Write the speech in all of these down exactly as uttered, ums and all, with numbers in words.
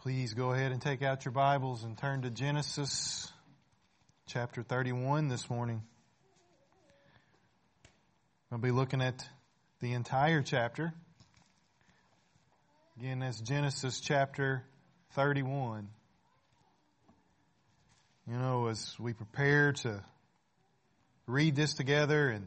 Please go ahead and take out your Bibles and turn to Genesis chapter thirty-one this morning. We'll be looking at the entire chapter. Again, that's Genesis chapter thirty-one. You know, as we prepare to read this together and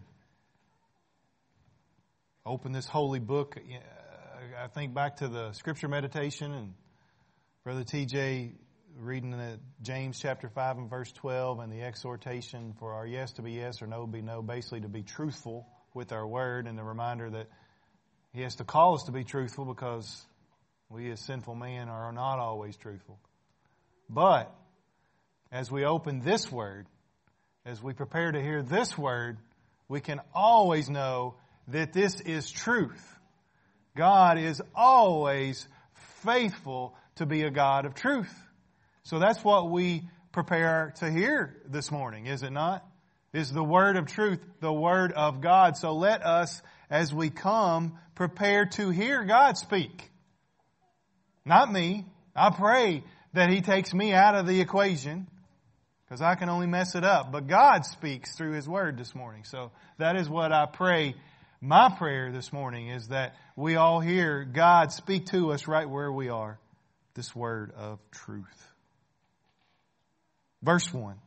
open this holy book, I think back to the scripture meditation and Brother T J reading the James chapter five and verse twelve, and the exhortation for our yes to be yes or no to be no, basically to be truthful with our word, and the reminder that he has to call us to be truthful because we as sinful men are not always truthful. But as we open this word, as we prepare to hear this word, we can always know that this is truth. God is always faithful to be a God of truth. So that's what we prepare to hear this morning, is it not? Is the word of truth, the word of God. So let us, as we come, prepare to hear God speak. Not me. I pray that He takes me out of the equation, because I can only mess it up. But God speaks through His word this morning. So that is what I pray. My prayer this morning is that we all hear God speak to us right where we are. This word of truth. Verse one.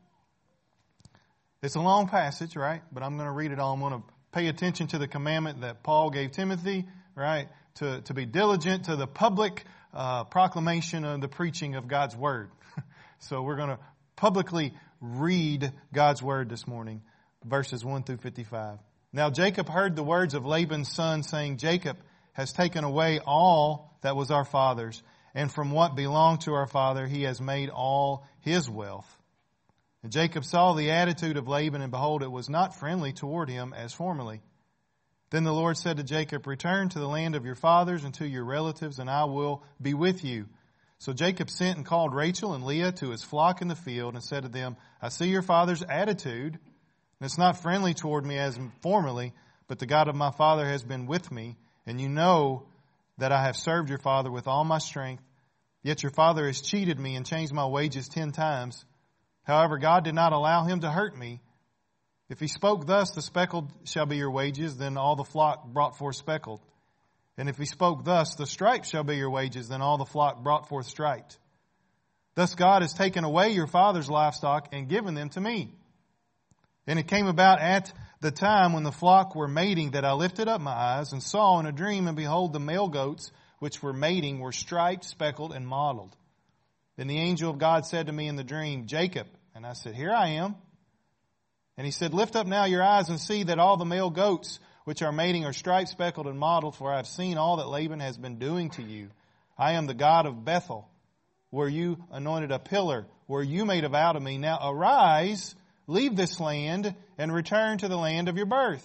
It's a long passage, right? But I'm going to read it all. I'm going to pay attention to the commandment that Paul gave Timothy, right? To, to be diligent to the public uh, proclamation of the preaching of God's word. So we're going to publicly read God's word this morning. Verses one through fifty-five. Now Jacob heard the words of Laban's son, saying, Jacob has taken away all that was our father's, and from what belonged to our father he has made all his wealth. And Jacob saw the attitude of Laban, and behold, it was not friendly toward him as formerly. Then the Lord said to Jacob, return to the land of your fathers and to your relatives, and I will be with you. So Jacob sent and called Rachel and Leah to his flock in the field, and said to them, I see your father's attitude, and it's not friendly toward me as formerly, but the God of my father has been with me, and you know that I have served your father with all my strength. Yet your father has cheated me and changed my wages ten times. However, God did not allow him to hurt me. If he spoke thus, the speckled shall be your wages, then all the flock brought forth speckled. And if he spoke thus, the striped shall be your wages, then all the flock brought forth striped. Thus God has taken away your father's livestock and given them to me. And it came about at the time when the flock were mating that I lifted up my eyes and saw in a dream, and behold, the male goats which were mating were striped, speckled, and mottled. Then the angel of God said to me in the dream, Jacob. And I said, here I am. And he said, lift up now your eyes and see that all the male goats which are mating are striped, speckled, and mottled, for I have seen all that Laban has been doing to you. I am the God of Bethel, where you anointed a pillar, where you made a vow to me. Now arise, leave this land, and return to the land of your birth.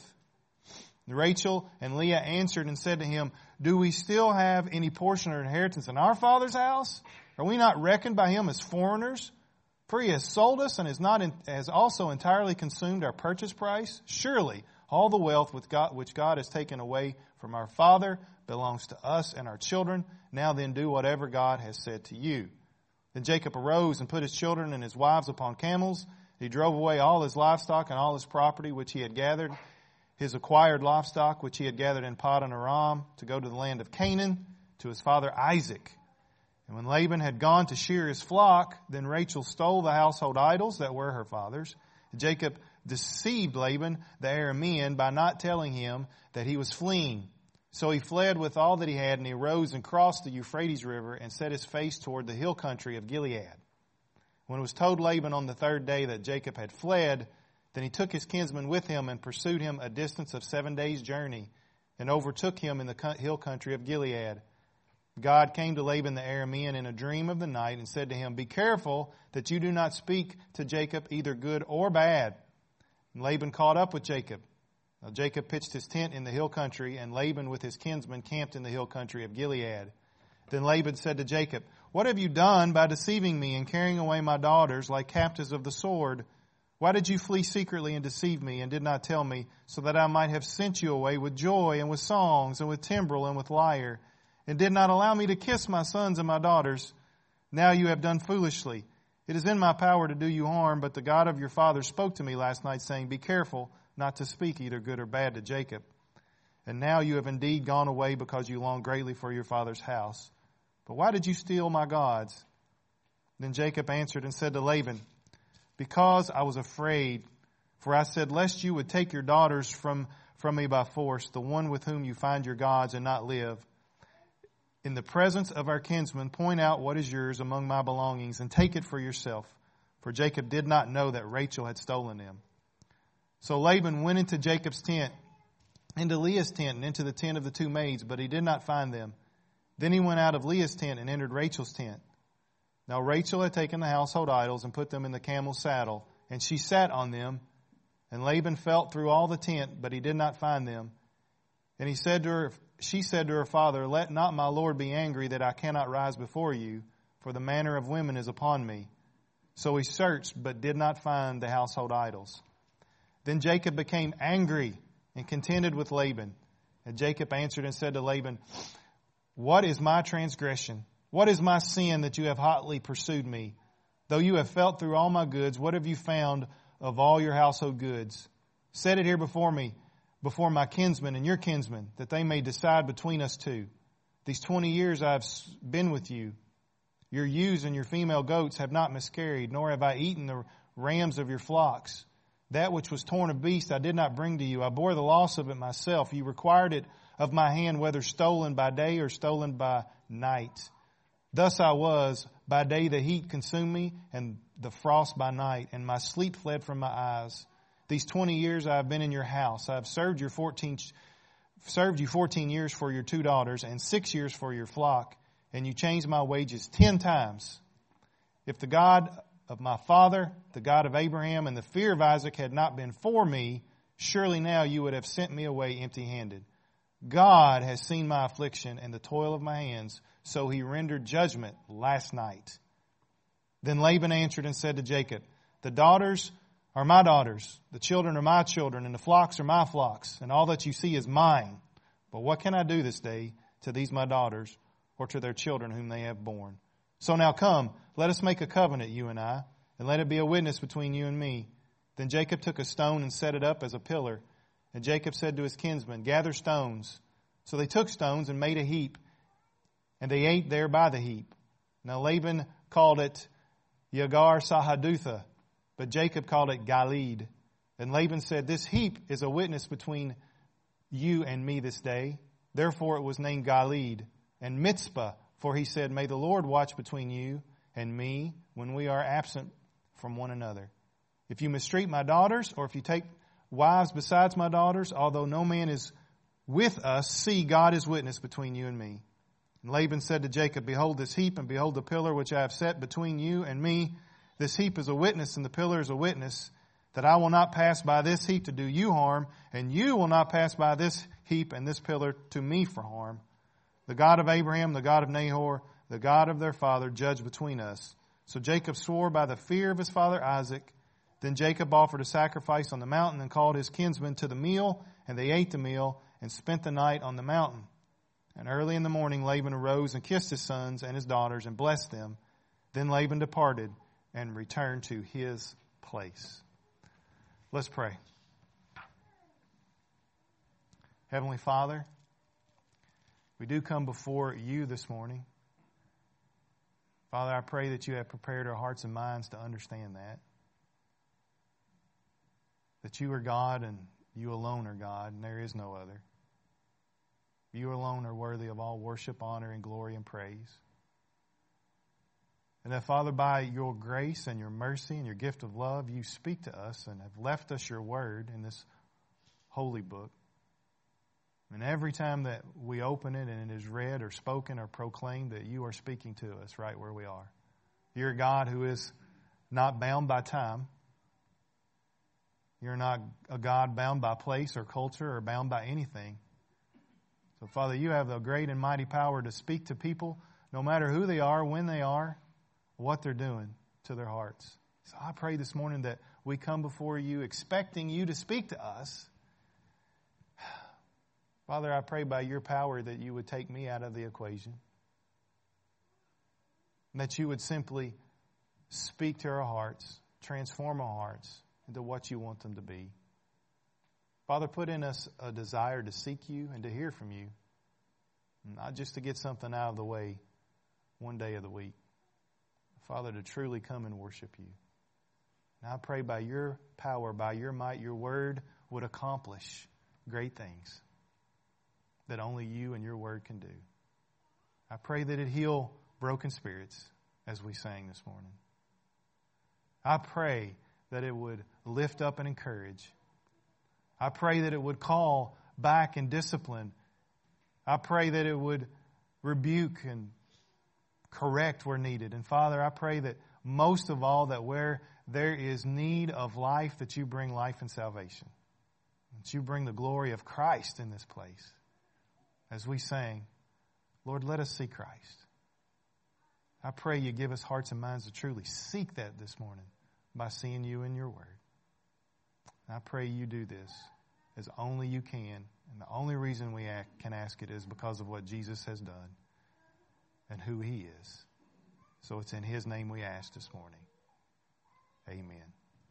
Rachel and Leah answered and said to him, do we still have any portion or inheritance in our father's house? Are we not reckoned by him as foreigners? For he has sold us and has not in, has also entirely consumed our purchase price. Surely all the wealth with God, which God has taken away from our father belongs to us and our children. Now then do whatever God has said to you. Then Jacob arose and put his children and his wives upon camels. He drove away all his livestock and all his property which he had gathered, his acquired livestock which he had gathered in Paddan Aram, to go to the land of Canaan to his father Isaac. And when Laban had gone to shear his flock, then Rachel stole the household idols that were her father's. Jacob deceived Laban the Aramean by not telling him that he was fleeing. So he fled with all that he had, and he rose and crossed the Euphrates River and set his face toward the hill country of Gilead. When it was told Laban on the third day that Jacob had fled, then he took his kinsman with him and pursued him a distance of seven days' journey, and overtook him in the hill country of Gilead. God came to Laban the Aramean in a dream of the night and said to him, be careful that you do not speak to Jacob either good or bad. And Laban caught up with Jacob. Now Jacob pitched his tent in the hill country, and Laban with his kinsmen camped in the hill country of Gilead. Then Laban said to Jacob, what have you done by deceiving me and carrying away my daughters like captives of the sword? Why did you flee secretly and deceive me and did not tell me, so that I might have sent you away with joy and with songs and with timbrel and with lyre, and did not allow me to kiss my sons and my daughters? Now you have done foolishly. It is in my power to do you harm, but the God of your father spoke to me last night, saying, Be careful not to speak either good or bad to Jacob. And now you have indeed gone away because you long greatly for your father's house. But why did you steal my gods? Then Jacob answered and said to Laban, Because I was afraid, for I said, Lest you would take your daughters from, from me by force, the one with whom you find your gods, and not live. In the presence of our kinsmen, point out what is yours among my belongings, and take it for yourself. For Jacob did not know that Rachel had stolen them. So Laban went into Jacob's tent, into Leah's tent, and into the tent of the two maids, but he did not find them. Then he went out of Leah's tent and entered Rachel's tent. Now Rachel had taken the household idols and put them in the camel's saddle, and she sat on them. And Laban felt through all the tent, but he did not find them. And he said to her, she said to her father, Let not my Lord be angry that I cannot rise before you, for the manner of women is upon me. So he searched, but did not find the household idols. Then Jacob became angry and contended with Laban. And Jacob answered and said to Laban, What is my transgression? What is my sin that you have hotly pursued me? Though you have felt through all my goods, what have you found of all your household goods? Set it here before me, before my kinsmen and your kinsmen, that they may decide between us two. These twenty years I have been with you. Your ewes and your female goats have not miscarried, nor have I eaten the rams of your flocks. That which was torn of beast I did not bring to you. I bore the loss of it myself. You required it of my hand, whether stolen by day or stolen by night. Thus I was. By day the heat consumed me, and the frost by night, and my sleep fled from my eyes. These twenty years I have been in your house. I have served your fourteen, served you fourteen years for your two daughters, and six years for your flock, and you changed my wages ten times. If the God of my father, the God of Abraham, and the fear of Isaac had not been for me, surely now you would have sent me away empty-handed. God has seen my affliction and the toil of my hands, so he rendered judgment last night. Then Laban answered and said to Jacob, The daughters are my daughters, the children are my children, and the flocks are my flocks, and all that you see is mine. But what can I do this day to these my daughters, or to their children whom they have borne? So now come, let us make a covenant, you and I, and let it be a witness between you and me. Then Jacob took a stone and set it up as a pillar. And Jacob said to his kinsmen, Gather stones. So they took stones and made a heap, and they ate there by the heap. Now Laban called it Yagar Sahadutha, but Jacob called it Gilead. And Laban said, This heap is a witness between you and me this day. Therefore it was named Gilead. And Mitzpah, for he said, May the Lord watch between you and me when we are absent from one another. If you mistreat my daughters, or if you take wives besides my daughters, although no man is with us, see, God is witness between you and me. And Laban said to Jacob, Behold this heap, and behold the pillar which I have set between you and me. This heap is a witness, and the pillar is a witness, that I will not pass by this heap to do you harm, and you will not pass by this heap and this pillar to me for harm. The God of Abraham, the God of Nahor, the God of their father, judge between us. So Jacob swore by the fear of his father Isaac. Then Jacob offered a sacrifice on the mountain and called his kinsmen to the meal, and they ate the meal and spent the night on the mountain. And early in the morning Laban arose and kissed his sons and his daughters and blessed them. Then Laban departed and returned to his place. Let's pray. Heavenly Father, we do come before you this morning. Father, I pray that you have prepared our hearts and minds to understand that. That you are God and you alone are God, and there is no other. You alone are worthy of all worship, honor, and glory and praise. And that, Father, by your grace and your mercy and your gift of love, you speak to us and have left us your word in this holy book. And every time that we open it and it is read or spoken or proclaimed, that you are speaking to us right where we are. You're a God who is not bound by time. You're not a God bound by place or culture or bound by anything. So, Father, you have the great and mighty power to speak to people, no matter who they are, when they are, what they're doing to their hearts. So I pray this morning that we come before you expecting you to speak to us. Father, I pray by your power that you would take me out of the equation. And that you would simply speak to our hearts, transform our hearts into what you want them to be. Father, put in us a desire to seek you and to hear from you, not just to get something out of the way one day of the week. Father, to truly come and worship you. And I pray by your power, by your might, your word would accomplish great things that only you and your word can do. I pray that it heal broken spirits as we sang this morning. I pray that it would lift up and encourage. I pray that it would call back and discipline. I pray that it would rebuke and correct where needed. And Father, I pray that most of all, that where there is need of life, that you bring life and salvation. That you bring the glory of Christ in this place. As we sang, Lord, let us see Christ. I pray you give us hearts and minds to truly seek that this morning by seeing you in your word. I pray you do this as only you can. And the only reason we can ask it is because of what Jesus has done and who he is. So it's in his name we ask this morning. Amen.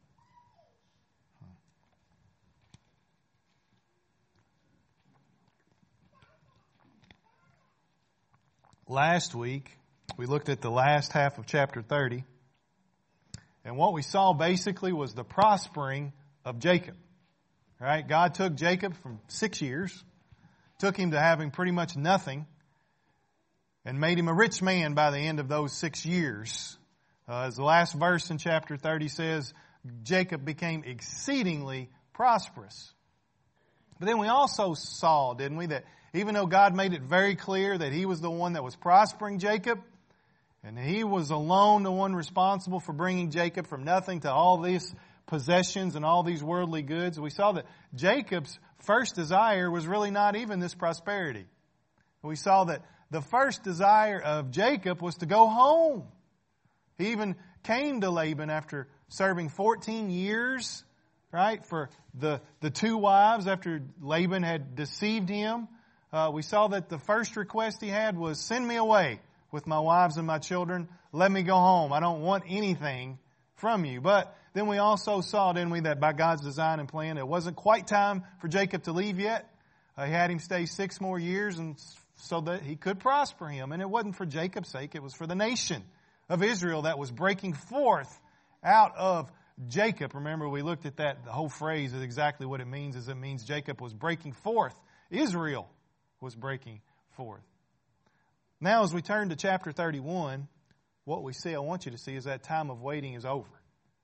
Last week, we looked at the last half of chapter thirty. And what we saw basically was the prospering of Jacob. Right? God took Jacob from six years, took him to having pretty much nothing, and made him a rich man by the end of those six years. Uh, as the last verse in chapter thirty says, Jacob became exceedingly prosperous. But then we also saw, didn't we, that even though God made it very clear that he was the one that was prospering Jacob, and he was alone the one responsible for bringing Jacob from nothing to all these possessions and all these worldly goods, we saw that Jacob's first desire was really not even this prosperity. We saw that the first desire of Jacob was to go home. He even came to Laban after serving fourteen years, right, for the, the two wives after Laban had deceived him. Uh, we saw that the first request he had was, send me away with my wives and my children. Let me go home. I don't want anything from you. But then we also saw, didn't we, that by God's design and plan, it wasn't quite time for Jacob to leave yet. Uh, he had him stay six more years and so that he could prosper him. And it wasn't for Jacob's sake. It was for the nation of Israel that was breaking forth out of Jacob. Remember, we looked at that. The whole phrase is exactly what it means. Is it means Jacob was breaking forth. Israel was breaking forth. Now, as we turn to chapter thirty-one, what we see, I want you to see, is that time of waiting is over.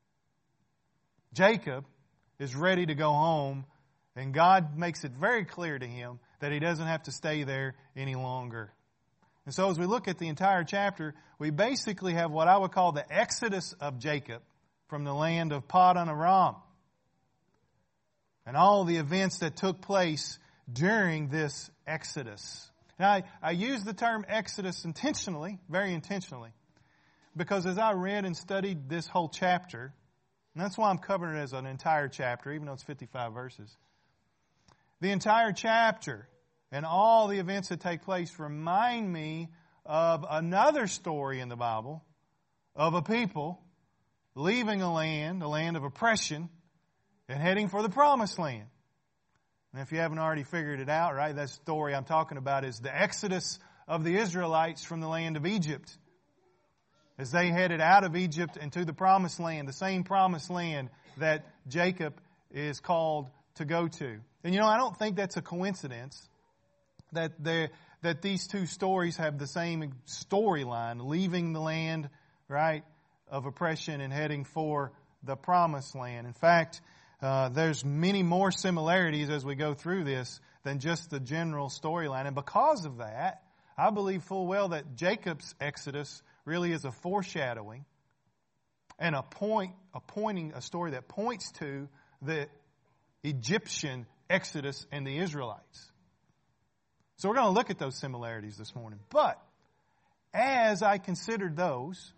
Jacob is ready to go home, and God makes it very clear to him that he doesn't have to stay there any longer. And so as we look at the entire chapter, we basically have what I would call the exodus of Jacob from the land of Paddan Aram. And all the events that took place during this exodus. Now, I, I use the term exodus intentionally, very intentionally, because as I read and studied this whole chapter, and that's why I'm covering it as an entire chapter, even though it's fifty-five verses. The entire chapter and all the events that take place remind me of another story in the Bible of a people leaving a land, a land of oppression, and heading for the promised land. And if you haven't already figured it out, right, that story I'm talking about is the exodus of the Israelites from the land of Egypt. As they headed out of Egypt into the promised land, the same promised land that Jacob is called to go to. And you know, I don't think that's a coincidence that that these two stories have the same storyline, leaving the land, right, of oppression and heading for the promised land. In fact, uh, there's many more similarities as we go through this than just the general storyline. And because of that, I believe full well that Jacob's exodus really is a foreshadowing and a point, a pointing, a story that points to the Egyptian exodus and the Israelites. So we're going to look at those similarities this morning. But as I considered those,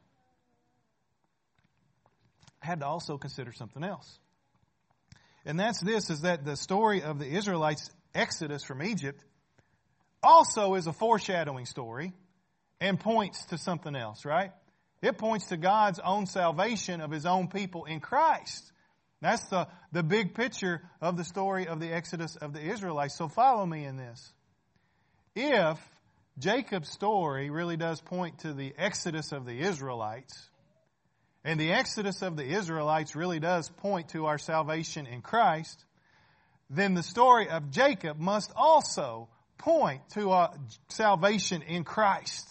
I had to also consider something else. And that's this, is that the story of the Israelites' exodus from Egypt also is a foreshadowing story and points to something else, right? It points to God's own salvation of His own people in Christ. That's the, the big picture of the story of the Exodus of the Israelites. So follow me in this. If Jacob's story really does point to the Exodus of the Israelites, and the Exodus of the Israelites really does point to our salvation in Christ, then the story of Jacob must also point to our salvation in Christ.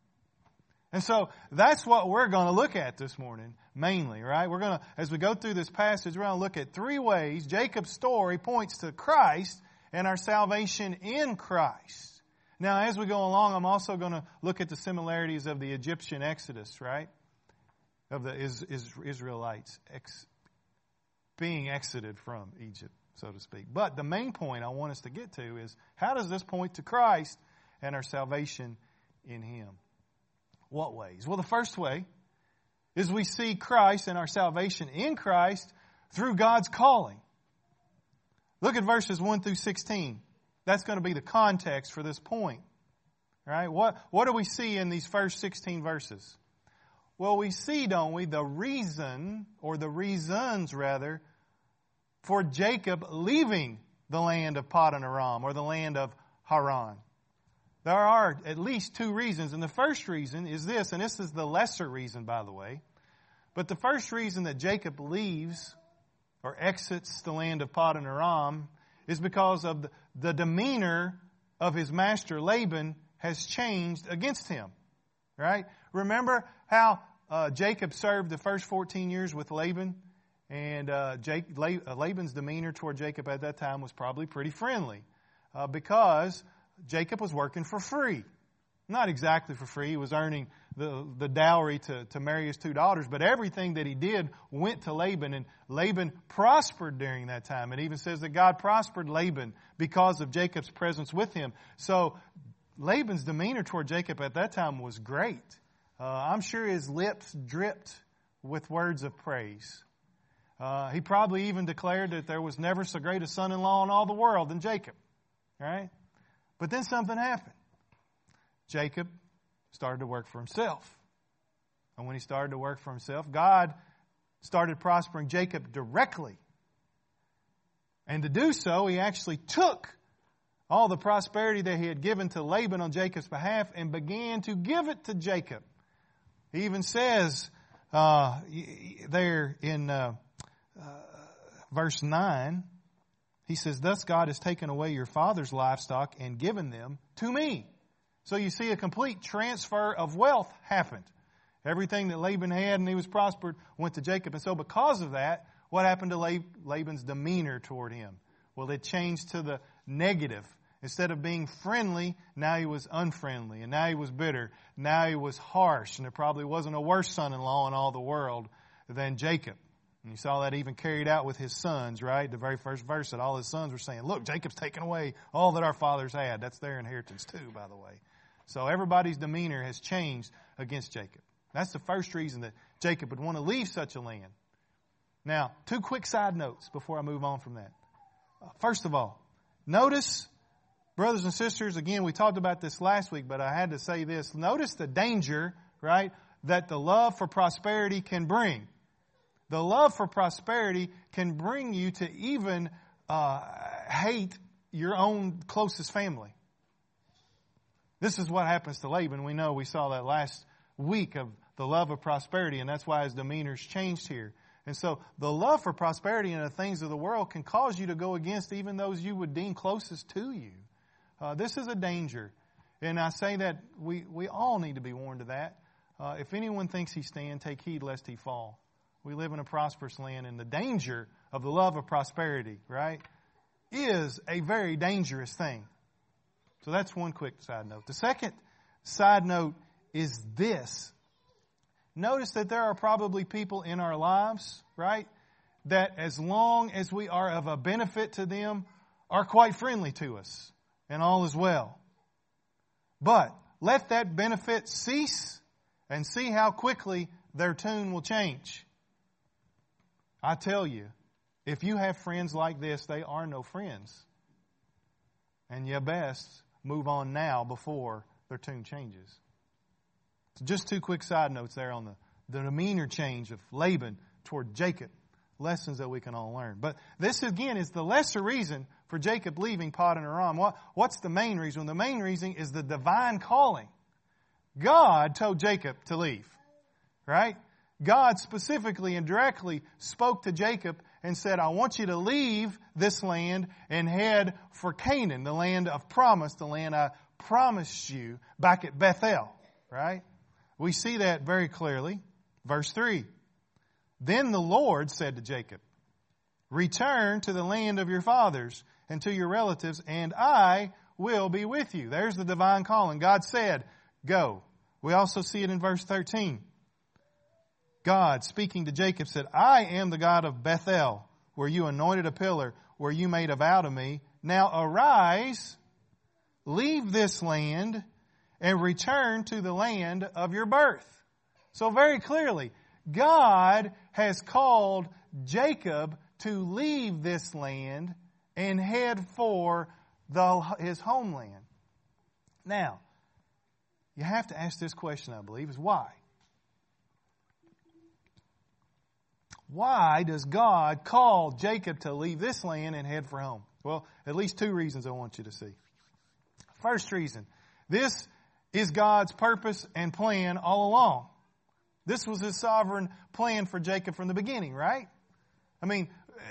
And so that's what we're going to look at this morning, mainly, right? We're going to, as we go through this passage, we're going to look at three ways Jacob's story points to Christ and our salvation in Christ. Now, as we go along, I'm also going to look at the similarities of the Egyptian Exodus, right? Of the is, is, Israelites ex, being exited from Egypt, so to speak. But the main point I want us to get to is, how does this point to Christ and our salvation in Him? What ways? Well, the first way is we see Christ and our salvation in Christ through God's calling. Look at verses one through sixteen. That's going to be the context for this point. Right? What, what do we see in these first sixteen verses? Well, we see, don't we, the reason, or the reasons rather, for Jacob leaving the land of Padan Aram, or the land of Haran. There are at least two reasons, and the first reason is this, and this is the lesser reason, by the way. But the first reason that Jacob leaves or exits the land of Padan Aram is because of the, the demeanor of his master Laban has changed against him. Right? Remember how uh, Jacob served the first fourteen years with Laban? And uh, Jake, Laban's demeanor toward Jacob at that time was probably pretty friendly uh, because Jacob was working for free. Not exactly for free. He was earning the, the dowry to, to marry his two daughters. But everything that he did went to Laban. And Laban prospered during that time. It even says that God prospered Laban because of Jacob's presence with him. So Laban's demeanor toward Jacob at that time was great. Uh, I'm sure his lips dripped with words of praise. Uh, he probably even declared that there was never so great a son-in-law in all the world than Jacob. Right? But then something happened. Jacob started to work for himself. And when he started to work for himself, God started prospering Jacob directly. And to do so, he actually took all the prosperity that he had given to Laban on Jacob's behalf and began to give it to Jacob. He even says uh, there in uh, uh, verse nine, he says, "Thus God has taken away your father's livestock and given them to me." So you see a complete transfer of wealth happened. Everything that Laban had and he was prospered went to Jacob. And so because of that, what happened to Laban's demeanor toward him? Well, it changed to the negative. Instead of being friendly, now he was unfriendly. And now he was bitter. Now he was harsh. And there probably wasn't a worse son-in-law in all the world than Jacob. And you saw that even carried out with his sons, right? The very first verse that all his sons were saying, "Look, Jacob's taken away all that our fathers had." That's their inheritance too, by the way. So everybody's demeanor has changed against Jacob. That's the first reason that Jacob would want to leave such a land. Now, two quick side notes before I move on from that. First of all, notice, brothers and sisters, again, we talked about this last week, but I had to say this. Notice the danger, right, that the love for prosperity can bring. The love for prosperity can bring you to even uh, hate your own closest family. This is what happens to Laban. We know, we saw that last week of the love of prosperity, and that's why his demeanor's changed here. And so the love for prosperity and the things of the world can cause you to go against even those you would deem closest to you. Uh, this is a danger. And I say that we, we all need to be warned of that. Uh, if anyone thinks he stand, take heed lest he fall. We live in a prosperous land, and the danger of the love of prosperity, right, is a very dangerous thing. So that's one quick side note. The second side note is this. Notice that there are probably people in our lives, right, that as long as we are of a benefit to them, are quite friendly to us, and all is well. But let that benefit cease and see how quickly their tune will change. I tell you, if you have friends like this, they are no friends. And you best move on now before their tune changes. So just two quick side notes there on the, the demeanor change of Laban toward Jacob. Lessons that we can all learn. But this, again, is the lesser reason for Jacob leaving Paddan Aram. What, what's the main reason? The main reason is the divine calling. God told Jacob to leave. Right? God specifically and directly spoke to Jacob and said, I want you to leave this land and head for Canaan, the land of promise, the land I promised you back at Bethel. Right? We see that very clearly. Verse three. Then the Lord said to Jacob, return to the land of your fathers and to your relatives, and I will be with you. There's the divine calling. God said, go. We also see it in verse thirteen. God, speaking to Jacob, said, I am the God of Bethel, where you anointed a pillar, where you made a vow to me. Now arise, leave this land, and return to the land of your birth. So very clearly, God has called Jacob to leave this land and head for the, his homeland. Now, you have to ask this question, I believe, is why? Why does God call Jacob to leave this land and head for home? Well, at least two reasons I want you to see. First reason, this is God's purpose and plan all along. This was His sovereign plan for Jacob from the beginning, right? I mean,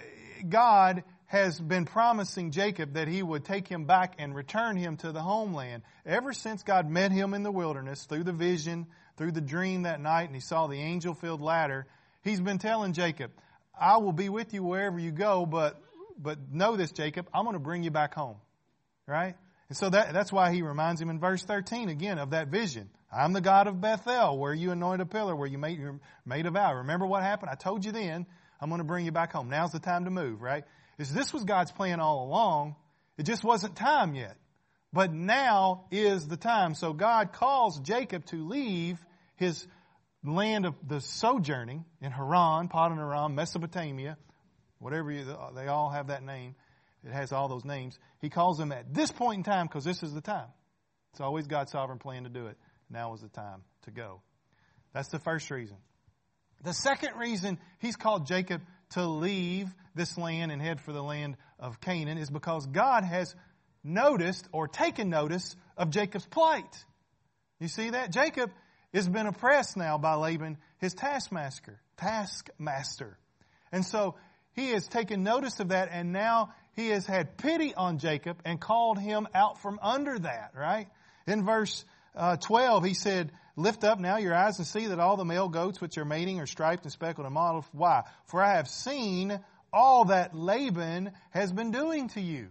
God has been promising Jacob that He would take him back and return him to the homeland. Ever since God met him in the wilderness through the vision, through the dream that night, and he saw the angel-filled ladder, He's been telling Jacob, I will be with you wherever you go, but but know this, Jacob, I'm going to bring you back home. Right? And so that, that's why He reminds him in verse thirteen, again, of that vision. I'm the God of Bethel, where you anointed a pillar, where you made, you made a vow. Remember what happened? I told you then, I'm going to bring you back home. Now's the time to move, right? Is this was God's plan all along. It just wasn't time yet. But now is the time. So God calls Jacob to leave his land of the sojourning in Haran, Paddan Aram, Mesopotamia, whatever you, they all have that name. It has all those names. He calls them at this point in time because this is the time. It's always God's sovereign plan to do it. Now is the time to go. That's the first reason. The second reason He's called Jacob to leave this land and head for the land of Canaan is because God has noticed or taken notice of Jacob's plight. You see that? Jacob has been oppressed now by Laban, his taskmaster. taskmaster. And so He has taken notice of that, and now He has had pity on Jacob and called him out from under that, right? In verse uh, twelve, He said, lift up now your eyes and see that all the male goats which are mating are striped and speckled and mottled. Why? For I have seen all that Laban has been doing to you.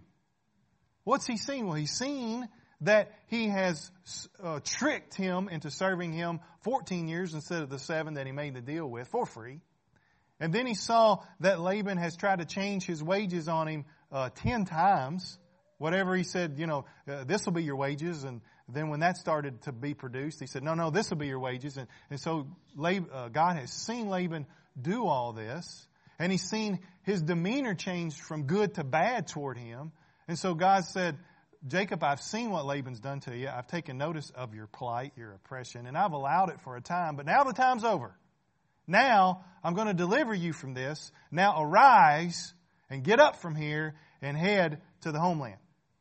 What's he seen? Well, he's seen that he has uh, tricked him into serving him fourteen years instead of the seven that he made the deal with for free. And then he saw that Laban has tried to change his wages on him uh, ten times. Whatever he said, you know, uh, this will be your wages. And then when that started to be produced, he said, no, no, this will be your wages. And, and so Lab, uh, God has seen Laban do all this. And He's seen his demeanor change from good to bad toward him. And so God said, Jacob, I've seen what Laban's done to you. I've taken notice of your plight, your oppression, and I've allowed it for a time. But now the time's over. Now I'm going to deliver you from this. Now arise and get up from here and head to the homeland.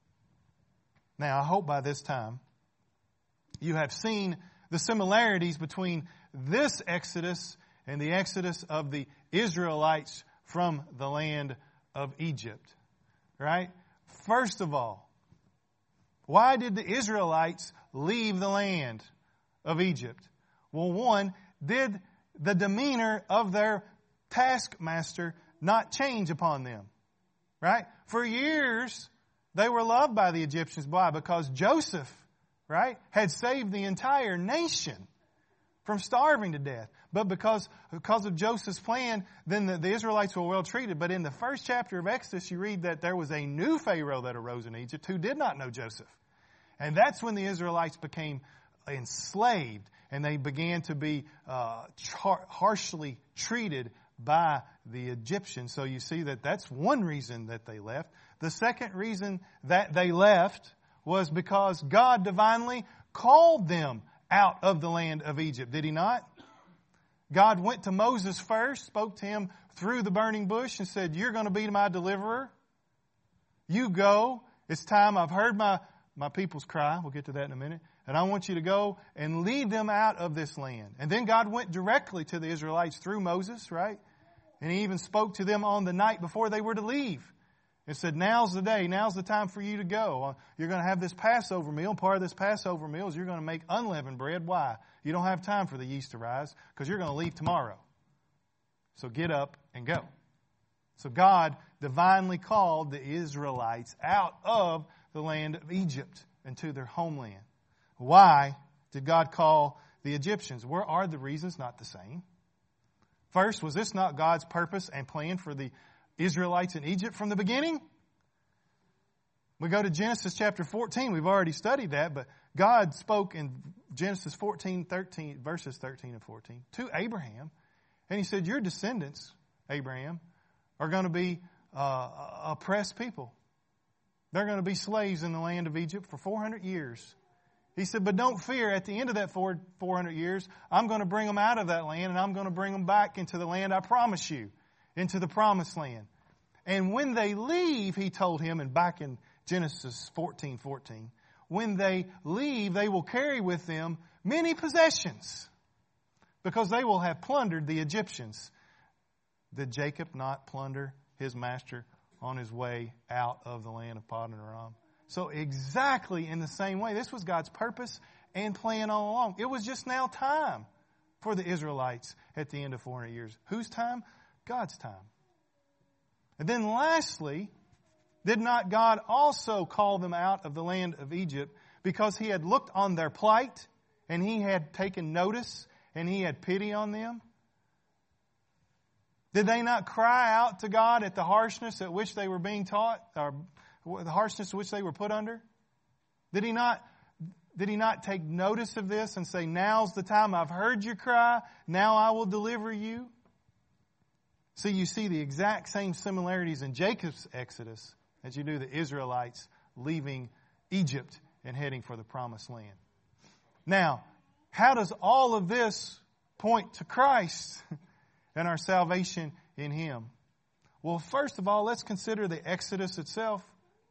Now I hope by this time you have seen the similarities between this Exodus and the Exodus of the Israelites from the land of Egypt. Right? First of all, why did the Israelites leave the land of Egypt? Well, one, did the demeanor of their taskmaster not change upon them? Right? For years, they were loved by the Egyptians. Why? Because Joseph, right, had saved the entire nation from starving to death. But because, because of Joseph's plan, then the, the Israelites were well treated. But in the first chapter of Exodus, you read that there was a new Pharaoh that arose in Egypt who did not know Joseph. And that's when the Israelites became enslaved and they began to be uh, char- harshly treated by the Egyptians. So you see that that's one reason that they left. The second reason that they left was because God divinely called them out of the land of Egypt, did he not? God went to Moses first, spoke to him through the burning bush and said, you're going to be my deliverer. You go. It's time. I've heard my, my people's cry. We'll get to that in a minute. And I want you to go and lead them out of this land. And then God went directly to the Israelites through Moses, right? And he even spoke to them on the night before they were to leave. And said, now's the day. Now's the time for you to go. You're going to have this Passover meal. Part of this Passover meal is you're going to make unleavened bread. Why? You don't have time for the yeast to rise because you're going to leave tomorrow. So get up and go. So God divinely called the Israelites out of the land of Egypt and to their homeland. Why did God call the Egyptians? Where are the reasons not the same? First, was this not God's purpose and plan for the Israelites in Egypt from the beginning? We go to Genesis chapter fourteen. We've already studied that, but God spoke in Genesis fourteen, thirteen, verses thirteen and fourteen to Abraham. And he said, your descendants, Abraham, are going to be uh, oppressed people. They're going to be slaves in the land of Egypt for four hundred years. He said, but don't fear, at the end of that four hundred years, I'm going to bring them out of that land and I'm going to bring them back into the land I promise you, into the promised land. And when they leave, he told him, and back in Genesis fourteen fourteen, when they leave, they will carry with them many possessions because they will have plundered the Egyptians. Did Jacob not plunder his master on his way out of the land of Padan Aram? So exactly in the same way, this was God's purpose and plan all along. It was just now time for the Israelites at the end of four hundred years. Whose time? God's time. And then lastly, did not God also call them out of the land of Egypt because he had looked on their plight and he had taken notice and he had pity on them? Did they not cry out to God at the harshness at which they were being taught, or the harshness to which they were put under? Did he not, did he not take notice of this and say, now's the time, I've heard your cry, now I will deliver you? See, you see the exact same similarities in Jacob's exodus as you do the Israelites leaving Egypt and heading for the promised land. Now, how does all of this point to Christ and our salvation in Him? Well, first of all, let's consider the Exodus itself.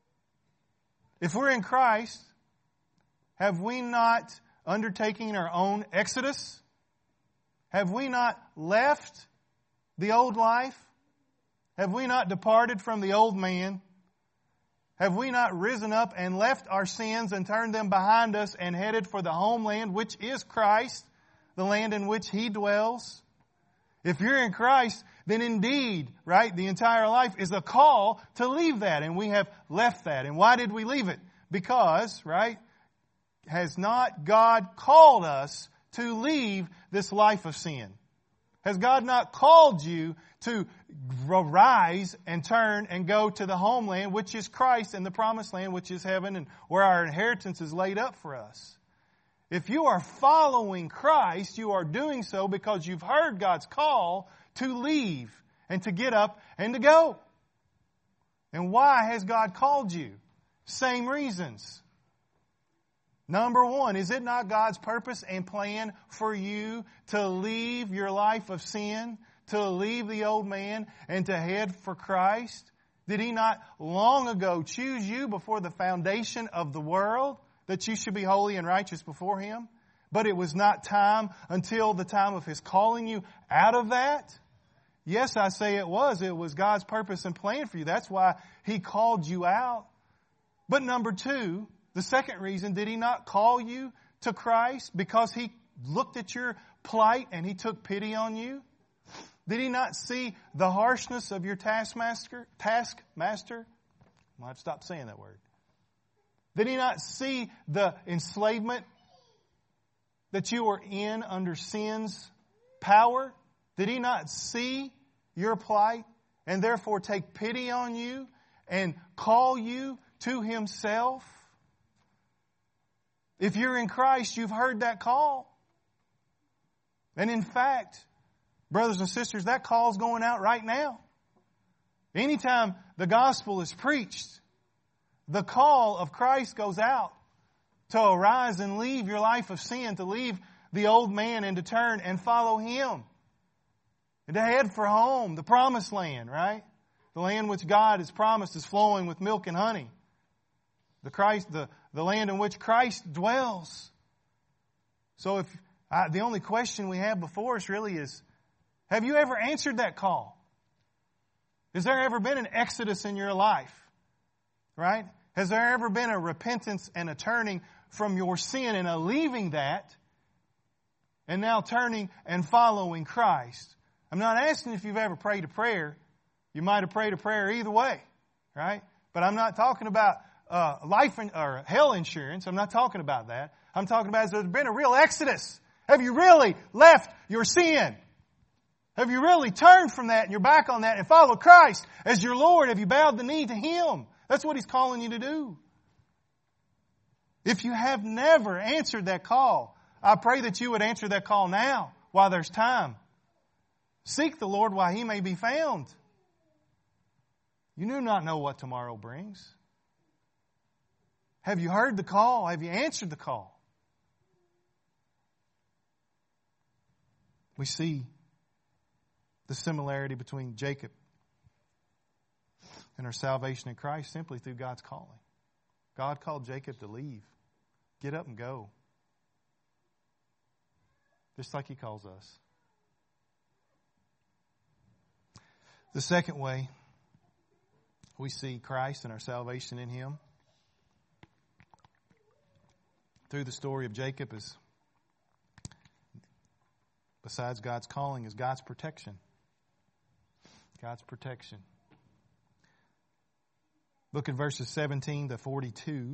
If we're in Christ, have we not undertaken our own Exodus? Have we not left the old life? Have we not departed from the old man? Have we not risen up and left our sins and turned them behind us and headed for the homeland, which is Christ, the land in which He dwells? If you're in Christ, then indeed, right, the entire life is a call to leave that, and we have left that. And why did we leave it? Because, right, has not God called us to leave this life of sin? Has God not called you to rise and turn and go to the homeland, which is Christ, and the promised land, which is heaven, and where our inheritance is laid up for us? If you are following Christ, you are doing so because you've heard God's call to leave and to get up and to go. And why has God called you? Same reasons. Number one, is it not God's purpose and plan for you to leave your life of sin, to leave the old man, and to head for Christ? Did He not long ago choose you before the foundation of the world, that you should be holy and righteous before Him? But it was not time until the time of His calling you out of that? Yes, I say it was. It was God's purpose and plan for you. That's why He called you out. But number two, the second reason, did He not call you to Christ because He looked at your plight and He took pity on you? Did He not see the harshness of your taskmaster? Taskmaster? I have to stop saying that word. Did He not see the enslavement that you were in under sin's power? Did He not see your plight and therefore take pity on you and call you to Himself? If you're in Christ, you've heard that call. And in fact, brothers and sisters, that call's going out right now. Anytime the gospel is preached, the call of Christ goes out to arise and leave your life of sin, to leave the old man and to turn and follow Him. And to head for home, the promised land, right? The land which God has promised is flowing with milk and honey. The Christ, the, the land in which Christ dwells. So if I, the only question we have before us really is, have you ever answered that call? Has there ever been an exodus in your life? Right? Has there ever been a repentance and a turning from your sin and a leaving that and now turning and following Christ? I'm not asking if you've ever prayed a prayer. You might have prayed a prayer either way, right? But I'm not talking about uh, life in, or hell insurance. I'm not talking about that. I'm talking about has there been a real exodus? Have you really left your sin? Have you really turned from that and you're back on that and followed Christ as your Lord? Have you bowed the knee to Him? That's what He's calling you to do. If you have never answered that call, I pray that you would answer that call now while there's time. Seek the Lord while He may be found. You do not know what tomorrow brings. Have you heard the call? Have you answered the call? We see the similarity between Jacob and our salvation in Christ simply through God's calling. God called Jacob to leave. Get up and go. Just like He calls us. The second way we see Christ and our salvation in Him through the story of Jacob is, besides God's calling, is God's protection. God's protection. Look at verses seventeen to forty-two.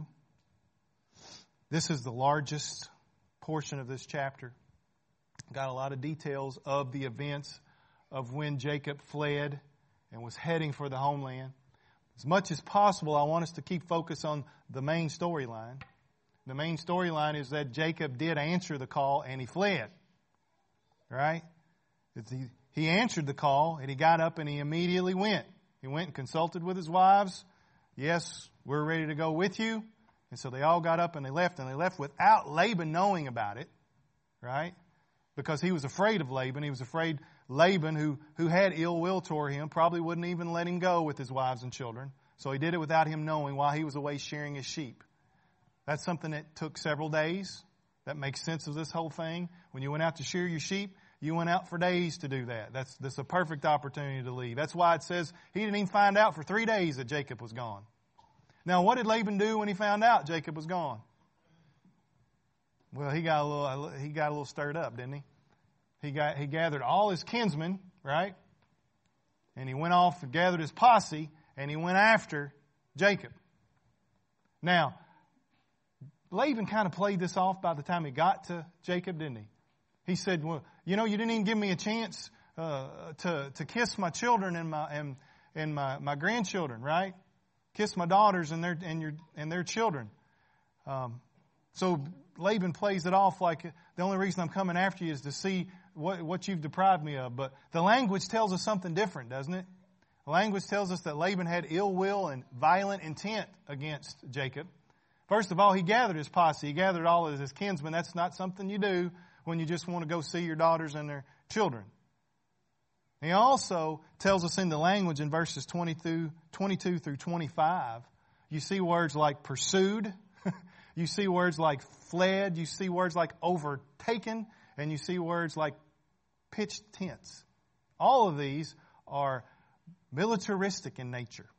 This is the largest portion of this chapter. Got a lot of details of the events of when Jacob fled and was heading for the homeland. As much as possible, I want us to keep focus on the main storyline. The main storyline is that Jacob did answer the call and he fled. Right? He, he answered the call and he got up and he immediately went. He went and consulted with his wives. Yes, we're ready to go with you. And so they all got up and they left, and they left without Laban knowing about it. Right? Because he was afraid of Laban. He was afraid Laban, who, who had ill will toward him, probably wouldn't even let him go with his wives and children. So he did it without him knowing while he was away shearing his sheep. That's something that took several days. That makes sense of this whole thing. When you went out to shear your sheep, you went out for days to do that. That's, that's a perfect opportunity to leave. That's why it says he didn't even find out for three days that Jacob was gone. Now, what did Laban do when he found out Jacob was gone? Well, he got a little, he got a little stirred up, didn't he? He got, he gathered all his kinsmen, right? And he went off and gathered his posse, and he went after Jacob. Now, Laban kind of played this off by the time he got to Jacob, didn't he? He said, well, you know, you didn't even give me a chance uh, to, to kiss my children and my, and, and my, my grandchildren, right? Kiss my daughters and their, and your, and their children. Um, so Laban plays it off like the only reason I'm coming after you is to see what, what you've deprived me of. But the language tells us something different, doesn't it? The language tells us that Laban had ill will and violent intent against Jacob. First of all, he gathered his posse. He gathered all of his kinsmen. That's not something you do when you just want to go see your daughters and their children. He also tells us in the language in verses twenty-two, twenty-two through twenty-five, you see words like pursued, you see words like fled, you see words like overtaken, and you see words like pitched tents. All of these are militaristic in nature.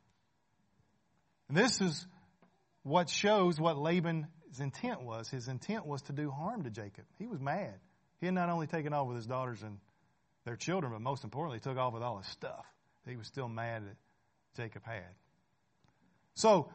This is what shows what Laban's intent was. His intent was to do harm to Jacob. He was mad. He had not only taken off with his daughters and their children, but most importantly, he took off with all his stuff that he was still mad that Jacob had. So,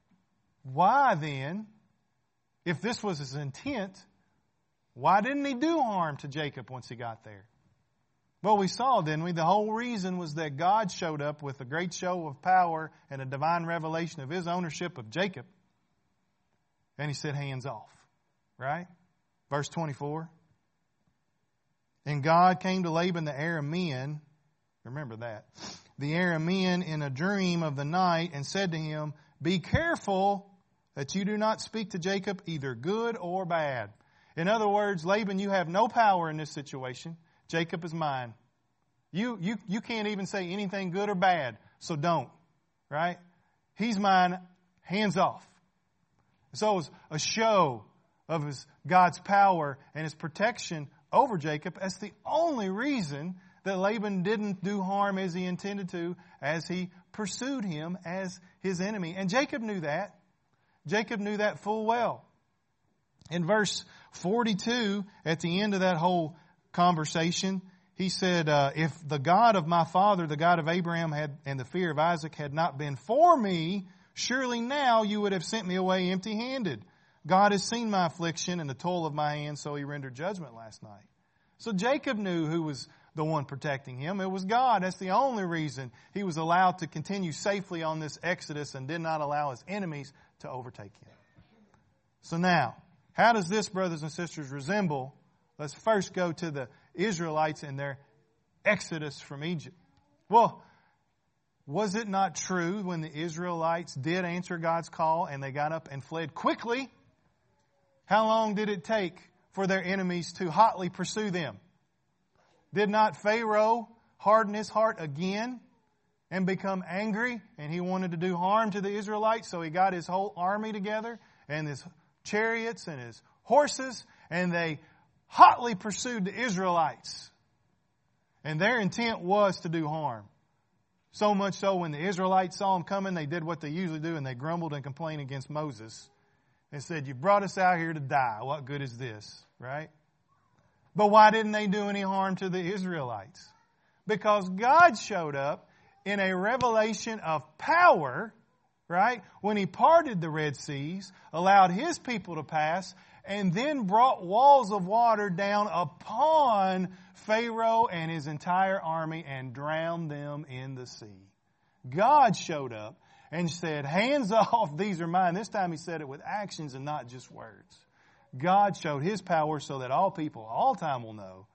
why then, if this was his intent, why didn't he do harm to Jacob once he got there? Well, we saw, didn't we? The whole reason was that God showed up with a great show of power and a divine revelation of His ownership of Jacob. And He said, hands off. Right? Verse twenty-four. And God came to Laban the Aramean, remember that, the Aramean in a dream of the night and said to him, be careful that you do not speak to Jacob either good or bad. In other words, Laban, you have no power in this situation. Jacob is mine. You, you, you can't even say anything good or bad, so don't. Right? He's mine, hands off. So it was a show of his God's power and his protection over Jacob. That's the only reason that Laban didn't do harm as he intended to, as he pursued him as his enemy. And Jacob knew that. Jacob knew that full well. In verse forty-two, at the end of that whole conversation, he said, uh, if the God of my father, the God of Abraham had, and the fear of Isaac had not been for me, surely now you would have sent me away empty-handed. God has seen my affliction and the toil of my hands, so he rendered judgment last night. So Jacob knew who was the one protecting him. It was God. That's the only reason he was allowed to continue safely on this exodus and did not allow his enemies to overtake him. So now, how does this, brothers and sisters, resemble? Let's first go to the Israelites and their exodus from Egypt. Well, was it not true when the Israelites did answer God's call and they got up and fled quickly? How long did it take for their enemies to hotly pursue them? Did not Pharaoh harden his heart again and become angry, and he wanted to do harm to the Israelites, so he got his whole army together and his chariots and his horses, and they hotly pursued the Israelites. And their intent was to do harm. So much so when the Israelites saw them coming, they did what they usually do, and they grumbled and complained against Moses and said, you brought us out here to die. What good is this? Right? But why didn't they do any harm to the Israelites? Because God showed up in a revelation of power, right? When he parted the Red Seas, allowed his people to pass, and then brought walls of water down upon Pharaoh and his entire army and drowned them in the sea. God showed up and said, hands off, these are mine. This time he said it with actions and not just words. God showed his power so that all people, all time will know,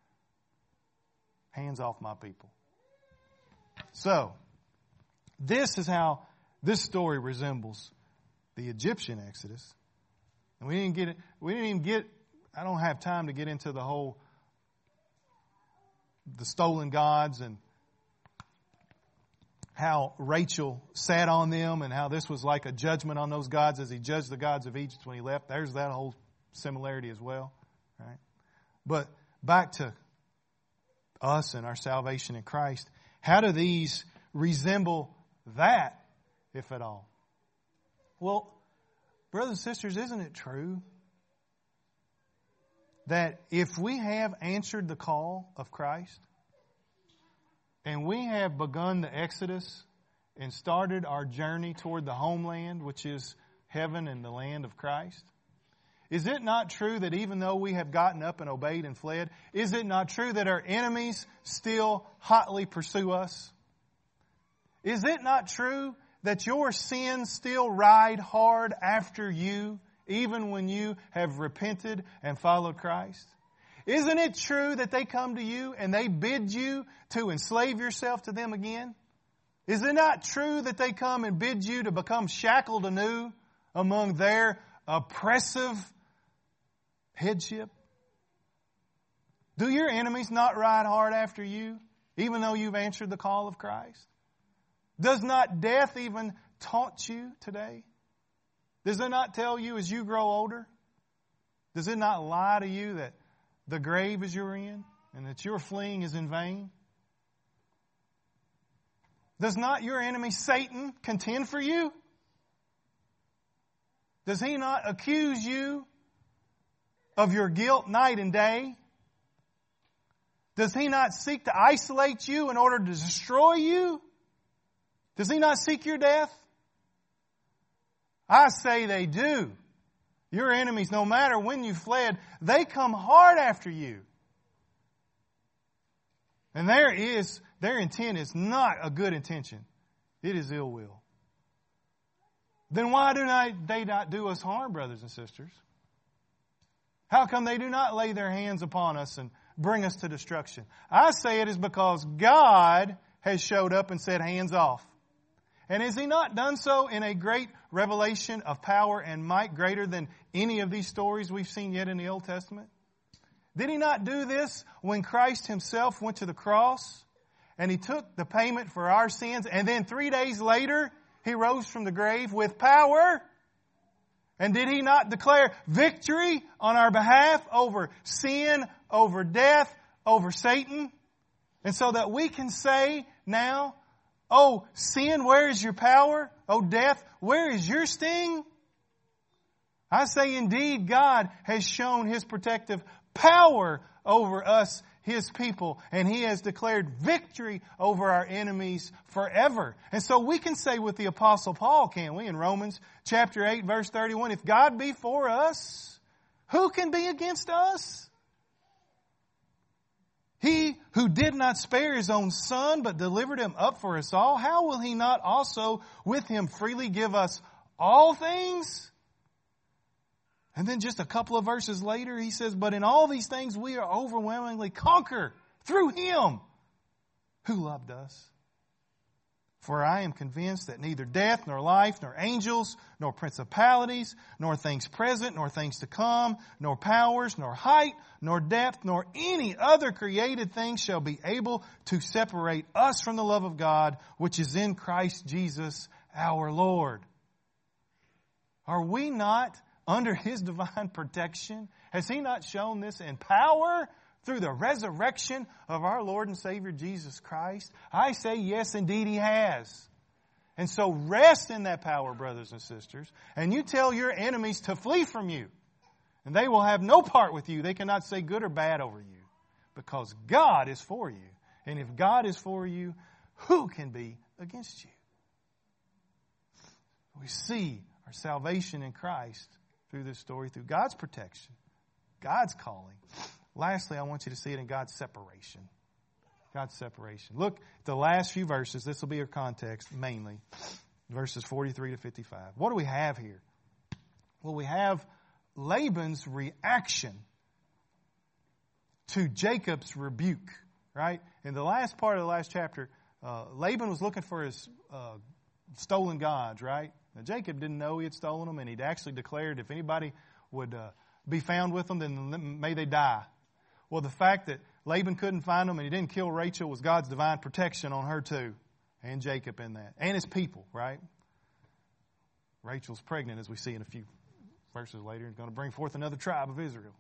hands off my people. So, this is how this story resembles the Egyptian Exodus. And we didn't get it, we didn't even get, I don't have time to get into the whole, the stolen gods and how Rachel sat on them and how this was like a judgment on those gods as he judged the gods of Egypt when he left. There's that whole similarity as well, right? But back to us and our salvation in Christ. How do these resemble that, if at all? Well, brothers and sisters, isn't it true that if we have answered the call of Christ and we have begun the Exodus and started our journey toward the homeland, which is heaven and the land of Christ, is it not true that even though we have gotten up and obeyed and fled, is it not true that our enemies still hotly pursue us? Is it not true that your sins still ride hard after you, even when you have repented and followed Christ? Isn't it true that they come to you and they bid you to enslave yourself to them again? Is it not true that they come and bid you to become shackled anew among their oppressive headship? Do your enemies not ride hard after you, even though you've answered the call of Christ? Does not death even taunt you today? Does it not tell you as you grow older? Does it not lie to you that the grave is you're in and that your fleeing is in vain? Does not your enemy Satan contend for you? Does he not accuse you of your guilt night and day? Does he not seek to isolate you in order to destroy you? Does he not seek your death? I say they do. Your enemies, no matter when you fled, they come hard after you. And there is, their intent is not a good intention. It is ill will. Then why do not, they not do us harm, brothers and sisters? How come they do not lay their hands upon us and bring us to destruction? I say it is because God has showed up and said, hands off. And has He not done so in a great revelation of power and might greater than any of these stories we've seen yet in the Old Testament? Did He not do this when Christ Himself went to the cross and He took the payment for our sins, and then three days later He rose from the grave with power? And did He not declare victory on our behalf over sin, over death, over Satan? And so that we can say now, oh, sin, where is your power? Oh, death, where is your sting? I say indeed God has shown His protective power over us, His people, and He has declared victory over our enemies forever. And so we can say with the Apostle Paul, can't we, in Romans chapter eight, verse thirty-one, if God be for us, who can be against us? He who did not spare His own Son, but delivered Him up for us all, how will He not also with Him freely give us all things? And then just a couple of verses later, he says, but in all these things we are overwhelmingly conquered through Him who loved us. For I am convinced that neither death, nor life, nor angels, nor principalities, nor things present, nor things to come, nor powers, nor height, nor depth, nor any other created thing shall be able to separate us from the love of God, which is in Christ Jesus our Lord. Are we not under His divine protection? Has He not shown this in power through the resurrection of our Lord and Savior Jesus Christ? I say yes, indeed He has. And so rest in that power, brothers and sisters, and you tell your enemies to flee from you, and they will have no part with you. They cannot say good or bad over you, because God is for you. And if God is for you, who can be against you? We see our salvation in Christ through this story, through God's protection, God's calling. Lastly, I want you to see it in God's separation. God's separation. Look at the last few verses. This will be our context mainly. Verses forty-three to fifty-five. What do we have here? Well, we have Laban's reaction to Jacob's rebuke. Right? In the last part of the last chapter, uh, Laban was looking for his uh, stolen gods, right? Now, Jacob didn't know he had stolen them, and he'd actually declared if anybody would uh, be found with them, then may they die. Well, the fact that Laban couldn't find them and he didn't kill Rachel was God's divine protection on her too, and Jacob in that, and his people, right? Rachel's pregnant, as we see in a few verses later, and going to bring forth another tribe of Israel.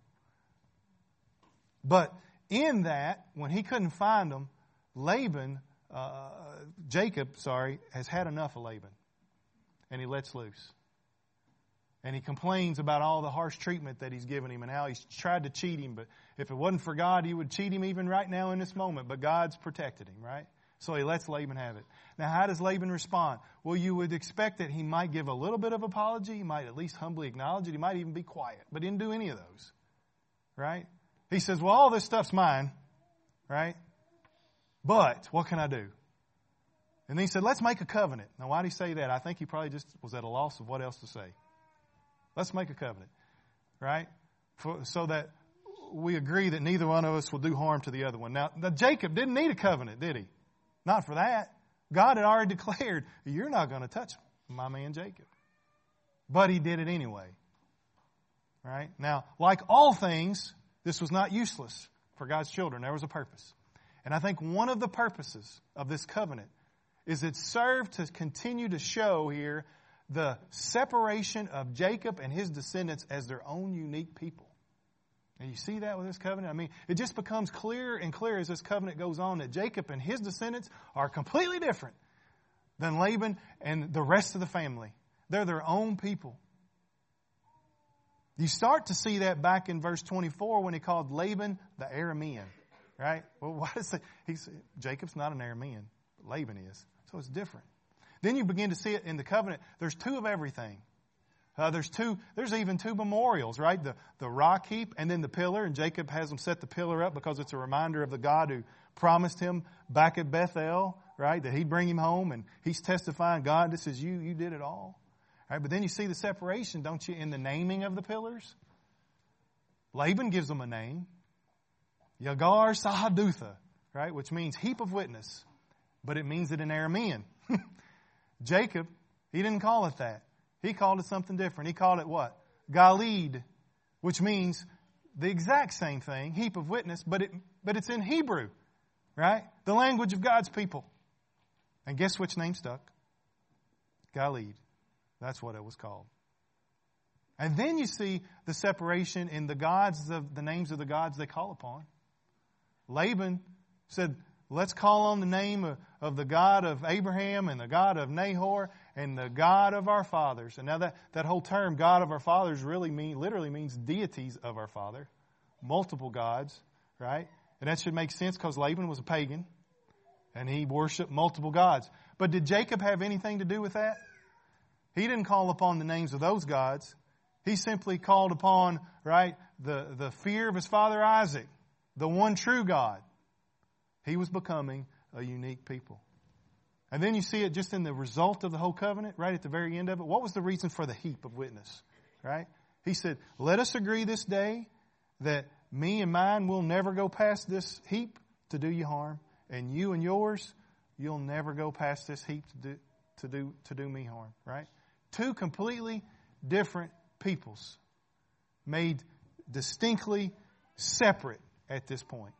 But in that, when he couldn't find them, Laban, uh, Jacob, sorry, has had enough of Laban. And he lets loose. And he complains about all the harsh treatment that he's given him and how he's tried to cheat him. But if it wasn't for God, he would cheat him even right now in this moment. But God's protected him, right? So he lets Laban have it. Now, how does Laban respond? Well, you would expect that he might give a little bit of apology. He might at least humbly acknowledge it. He might even be quiet. But he didn't do any of those, right? He says, well, all this stuff's mine, right? But what can I do? And then he said, let's make a covenant. Now, why did he say that? I think he probably just was at a loss of what else to say. Let's make a covenant, right? For, so that we agree that neither one of us will do harm to the other one. Now, now, Jacob didn't need a covenant, did he? Not for that. God had already declared, you're not going to touch my man Jacob. But he did it anyway, right? Now, like all things, this was not useless for God's children. There was a purpose. And I think one of the purposes of this covenant is it served to continue to show here the separation of Jacob and his descendants as their own unique people. And you see that with this covenant? I mean, it just becomes clearer and clearer as this covenant goes on that Jacob and his descendants are completely different than Laban and the rest of the family. They're their own people. You start to see that back in verse twenty-four when he called Laban the Aramean. Right? Well, why does it? He's, Jacob's not an Aramean. Laban is. So it's different. Then you begin to see it in the covenant. There's two of everything. Uh, there's two. There's even two memorials, right? The the rock heap and then the pillar. And Jacob has them set the pillar up because it's a reminder of the God who promised him back at Bethel, right? That he'd bring him home, and he's testifying, God, this is you. You did it all. All right, but then you see the separation, don't you, in the naming of the pillars? Laban gives them a name. Yagar Sahadutha, right? Which means heap of witness. But it means it in Aramean. Jacob, he didn't call it that. He called it something different. He called it what? Galid, which means the exact same thing, heap of witness, but it but it's in Hebrew, right? The language of God's people. And guess which name stuck? Galid. That's what it was called. And then you see the separation in the gods of the names of the gods they call upon. Laban said, let's call on the name of, of the God of Abraham and the God of Nahor and the God of our fathers. And now that, that whole term, God of our fathers, really mean literally means deities of our father. Multiple gods, right? And that should make sense because Laban was a pagan and he worshiped multiple gods. But did Jacob have anything to do with that? He didn't call upon the names of those gods. He simply called upon, right, the, the fear of his father Isaac, the one true God. He was becoming a unique people. And then you see it just in the result of the whole covenant, right at the very end of it. What was the reason for the heap of witness, right? He said, let us agree this day that me and mine will never go past this heap to do you harm. And you and yours, you'll never go past this heap to do, to do, to do me harm, right? Two completely different peoples made distinctly separate at this point.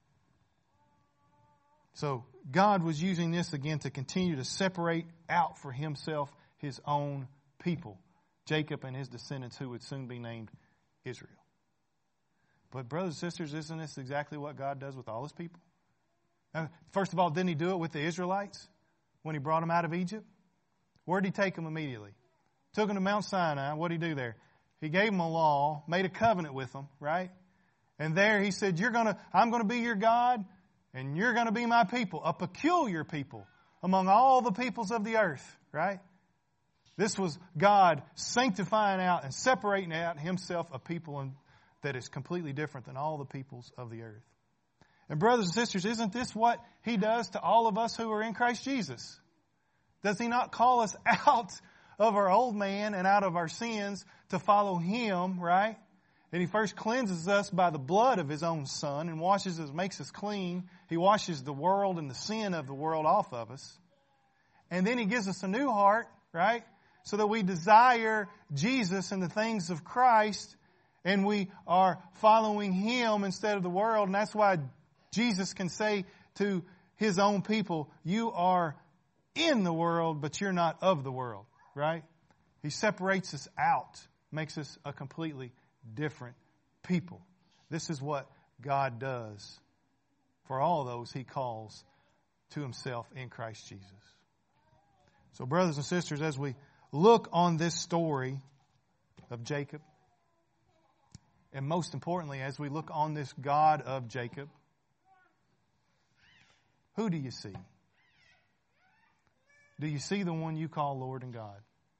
So God was using this again to continue to separate out for himself his own people, Jacob and his descendants who would soon be named Israel. But brothers and sisters, isn't this exactly what God does with all his people? Now, first of all, didn't he do it with the Israelites when he brought them out of Egypt? Where did he take them immediately? Took them to Mount Sinai. What did he do there? He gave them a law, made a covenant with them, right? And there he said, "You're gonna, I'm going to be your God, and you're going to be my people, a peculiar people among all the peoples of the earth," right? This was God sanctifying out and separating out himself a people that is completely different than all the peoples of the earth. And brothers and sisters, isn't this what he does to all of us who are in Christ Jesus? Does he not call us out of our old man and out of our sins to follow him, right? And he first cleanses us by the blood of his own son and washes us, makes us clean. He washes the world and the sin of the world off of us. And then he gives us a new heart, right? So that we desire Jesus and the things of Christ, and we are following him instead of the world. And that's why Jesus can say to his own people, you are in the world, but you're not of the world, right? He separates us out, makes us a completely different people. This is what God does for all those he calls to himself in Christ Jesus. So brothers and sisters, as we look on this story of Jacob, and most importantly, as we look on this God of Jacob, who do you see? Do you see the one you call Lord and God?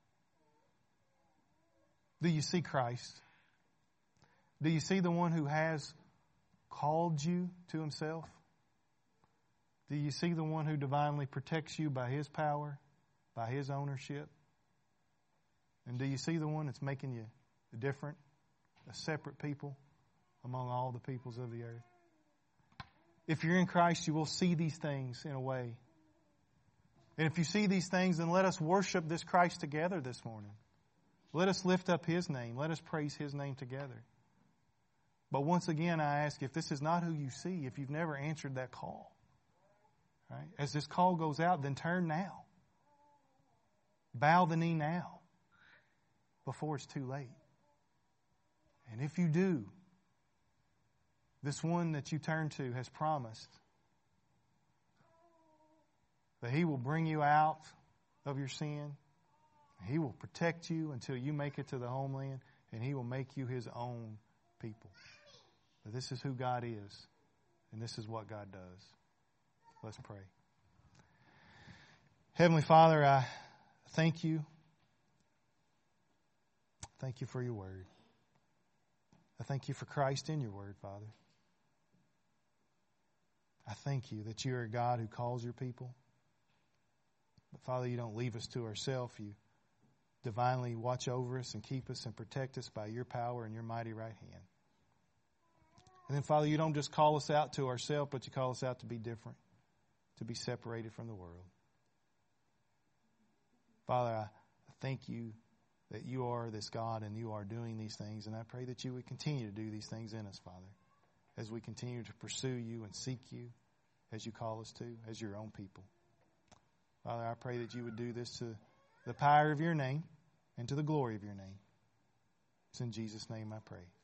Do you see Christ? Do you see the one who has called you to himself? Do you see the one who divinely protects you by his power, by his ownership? And do you see the one that's making you different, a separate people among all the peoples of the earth? If you're in Christ, you will see these things in a way. And if you see these things, then let us worship this Christ together this morning. Let us lift up his name. Let us praise his name together. But once again, I ask, if this is not who you see, if you've never answered that call, right? As this call goes out, then turn now. Bow the knee now before it's too late. And if you do, this one that you turn to has promised that he will bring you out of your sin. He will protect you until you make it to the homeland, and he will make you his own people. But this is who God is, and this is what God does. Let's pray. Heavenly Father, I thank you. Thank you for your word. I thank you for Christ in your word, Father. I thank you that you are a God who calls your people. But Father, you don't leave us to ourselves. You divinely watch over us and keep us and protect us by your power and your mighty right hand. And then, Father, you don't just call us out to ourselves, but you call us out to be different, to be separated from the world. Father, I thank you that you are this God and you are doing these things. And I pray that you would continue to do these things in us, Father, as we continue to pursue you and seek you as you call us to, as your own people. Father, I pray that you would do this to the power of your name and to the glory of your name. It's in Jesus' name I pray.